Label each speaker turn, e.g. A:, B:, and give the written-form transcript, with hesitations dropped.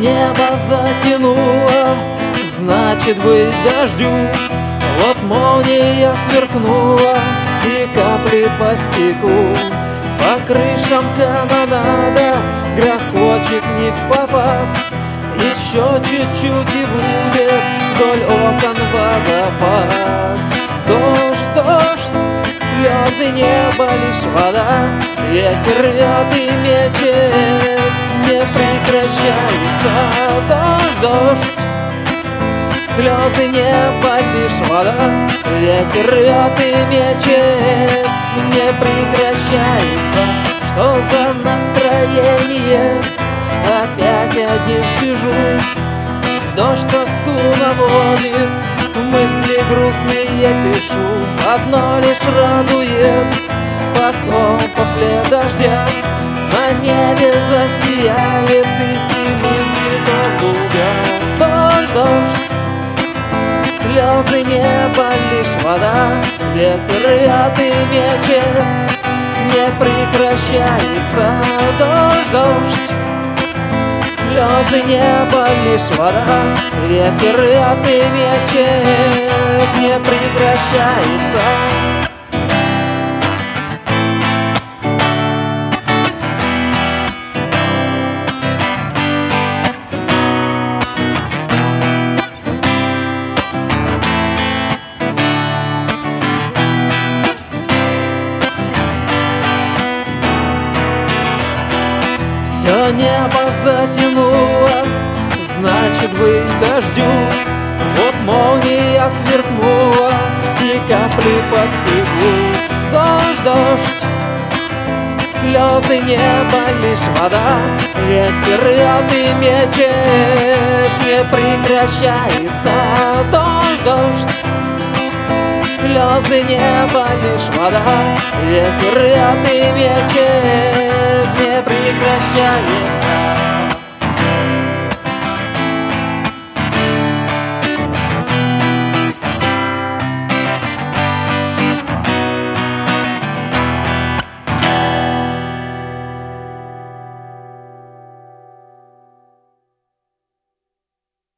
A: Небо затянуло, значит быть дождю. Вот молния сверкнула, и капли по стеклу. По крышам канонада грохочет невпопад. Еще чуть-чуть и будет вдоль окон водопад. Дождь, дождь, слезы неба, лишь вода. Ветер рвет и мечет, не прекращается. Дождь, дождь, слезы неба, лишь вода. Ветер рвет и мечет, не прекращается. Что за настроение? Опять один сижу. Дождь тоску наводит, мысли грустные пишу. Одно лишь радует, потом после дождя на небе засияет и семи цветов луга. Дождь, дождь, слезы неба, лишь вода. Ветер рвет и мечет, не прекращается. Дождь, дождь, слезы неба, лишь вода. Ветер рвет и мечет, не прекращается. Все небо затянуло, значит быть дождю. Вот молния сверкнула, и капли по стеклу. Дождь, дождь, слезы неба, лишь вода. Ветер рвет и мечет, не прекращается. Дождь, дождь, слезы неба, лишь вода. Ветер рвет и мечет, не прекращается.